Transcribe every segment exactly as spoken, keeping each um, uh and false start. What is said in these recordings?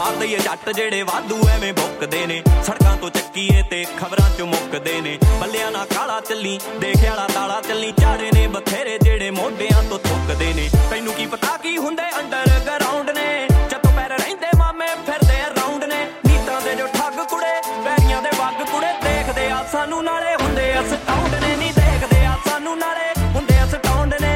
ਮਾਰ ਦਈਏ ਜੱਟ ਜਿਹੜੇ ਵਾਧੂ ਐਵੇਂ ਭੁੱਕਦੇ ਨੇ ਸੜਕਾਂ ਤੋਂ ਚੱਕੀਏ ਤੇ ਖਬਰਾਂ ਚ ਮੁੱਕਦੇ ਨੇ ਬੱਲਿਆਂ ਨਾਲ ਕਾਲਾ ਚੱਲੀ ਦੇਖੇ ਵਾਲਾ ਤਾਲਾ ਚੱਲੀ ਝਾੜੇ ਨੇ ਬਥੇਰੇ ਜਿਹੜੇ ਮੋਢਿਆਂ ਤੋਂ ਥੁੱਕਦੇ ਨੇ ਤੈਨੂੰ ਕੀ ਪਤਾ ਕੀ ਹੁੰਦੇ ਅੰਡਰ ਗਰਾਊਂਡ ਨੇ ਚੱਤੋਂ ਪੈਰ ਰਹਿੰਦੇ ਮਾਮੇ ਫਿਰਦੇ ਰਾਉਂਡ ਨੇ ਨੀਤਾਂ ਦੇ ਜੋ ਠੱਗ ਕੁੜੇ ਪੈਰੀਆਂ ਦੇ ਵੱਗ ਕੁੜੇ ਦੇਖਦੇ ਆ ਸਾਨੂੰ ਨਾਲੇ ਹੁੰਦੇ ਆ ਸਟਾਉਂਡ ਨੇ ਨਹੀਂ ਦੇਖਦੇ ਆ ਸਾਨੂੰ ਨਾਲੇ ਹੁੰਦੇ ਆ ਸਟਾਉਂਡ ਨੇ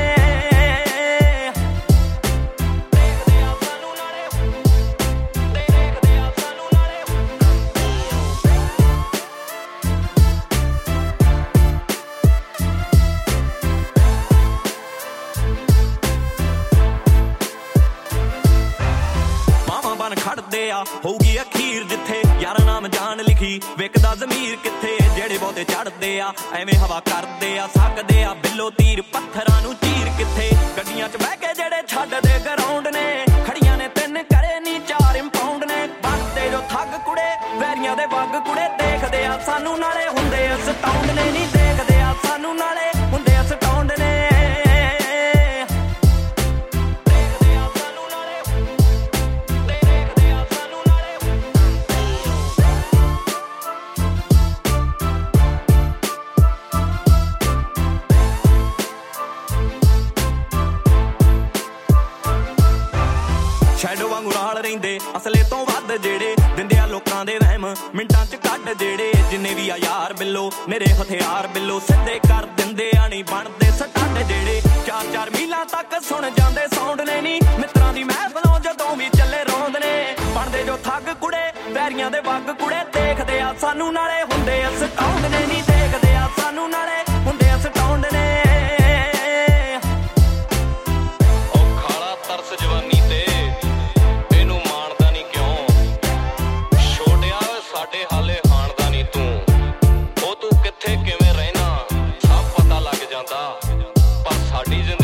ਖੜਦੇ ਆ ਹੋਊਗੀ ਅਖੀਰ ਜਿੱਥੇ ਯਾਰ ਨਾਮ ਜਾਨ ਲਿਖੀ ਵਿਕਦਾ ਜ਼ਮੀਰ ਕਿੱਥੇ ਜਿਹੜੇ ਬਹੁਤੇ ਚੜਦੇ ਆ ਐਵੇਂ ਹਵਾ ਕਰਦੇ ਆ ਸਕਦੇ ਆ ਬਿੱਲੋ ਤੀਰ ਪੱਥਰਾਂ ਨੂੰ ਚੀਰ ਕਿੱਥੇ ਗੱਡੀਆਂ 'ਚ ਬਹਿ ਕੇ ਜਿਹੜੇ ਛੱਡਦੇ ਗਰਾਊਂਡ ਨੇ ਖੜੀਆਂ ਨੇ ਤਿੰਨ ਕਰੇ ਨੀ ਚਾਰ ਇੰਪਾਊਂਡ ਨੇ ਬੰਦੇ ਜੋ ਠੱਗ ਕੁੜੇ ਵੈਰੀਆਂ ਦੇ ਵੱਗ ਕੁੜੇ ਦੇਖਦੇ ਆ ਸਾਨੂੰ ਨਾਲੇ ਹੁੰਦੇ ਆ ਸਟਾਉਂਡ ਨੇ ਨਹੀਂ ਦੇਖਦੇ ਆ ਸਾਨੂੰ ਨਾਲੇ ਹੁੰਦੇ ਆ ਸਟਾਉਂਡ ਨੇ ਸ਼ੈਡੋ ਵਾਂਗੂ ਨਾਲ ਰਹਿੰਦੇ ਅਸਲੇ ਤੋਂ ਵੱਧ ਜਿਹੜੇ ਦਿੰਦੇ ਆ ਲੋਕਾਂ ਦੇ ਵਹਿਮ ਮਿੰਟਾਂ 'ਚ ਕੱਢ ਜਿਹੜੇ ਜਿੰਨੇ ਵੀ ਆ ਯਾਰ ਬਿੱਲੋ ਮੇਰੇ ਹਥਿਆਰ ਬਿੱਲੋ ਸਿੱਧੇ ਕਰ ਦਿੰਦੇ ਆ ਨਹੀਂ ਬਣਦੇ ਸਟੱਡ ਜਿਹੜੇ ਚਾਰ ਚਾਰ ਮੀਲਾਂ ਤੱਕ ਸੁਣ ਜਾਂਦੇ ਸਾਊਂਡ ਨੇ ਨੀ ਮਿੱਤਰਾਂ ਦੀ ਮਹਿਫਲੋਂ ਜਦੋਂ ਵੀ ਚੱਲੇ ਰੋਂਦ ਨੇ ਬਣਦੇ ਜੋ ਠੱਗ ਕੁੜੇ ਵੈਰੀਆਂ ਦੇ ਵੱਗ ਕੁੜੇ ਦੇਖਦੇ ਆ ਸਾਨੂੰ ਨਾਲੇ ਹੁੰਦੇ ਆ ਸਟਾਉਂਡ ਨੇ ਨਹੀਂ ਦੇਖਦੇ ਆ ਸਾਨੂੰ ਨਾਲੇ ਹੁੰਦੇ ਆ ਸਟਾਉਂਡ ਨੇ ਉਹ ਖਾਲਾ ਤਰਸ ਜਵਾਨੀ ਤੇ ਸਾਡੇ ਹਾਲੇ ਹਾਣਦਾ ਨੀ ਤੂੰ ਉਹ ਤੂੰ ਕਿੱਥੇ ਕਿਵੇਂ ਰਹਿਣਾ ਸਭ ਪਤਾ ਲੱਗ ਜਾਂਦਾ ਪਰ ਸਾਡੀ